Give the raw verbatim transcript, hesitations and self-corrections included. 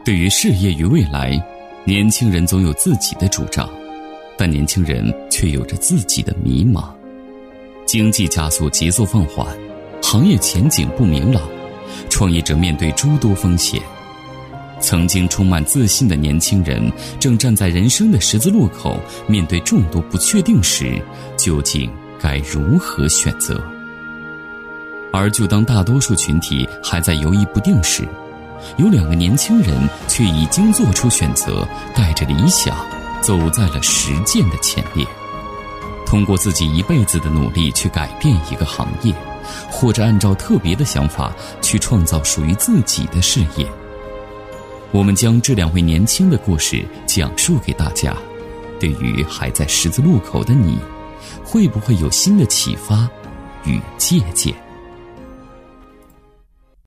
对于事业与未来，年轻人总有自己的主张，但年轻人却有着自己的迷茫。经济加速节奏放缓，行业前景不明朗，创业者面对诸多风险。曾经充满自信的年轻人正站在人生的十字路口，面对众多不确定时，究竟该如何选择？而就当大多数群体还在犹豫不定时，有两个年轻人却已经做出选择，带着理想走在了实践的前列。通过自己一辈子的努力去改变一个行业，或者按照特别的想法去创造属于自己的事业。我们将这两位年轻的故事讲述给大家，对于还在十字路口的你，会不会有新的启发与借鉴？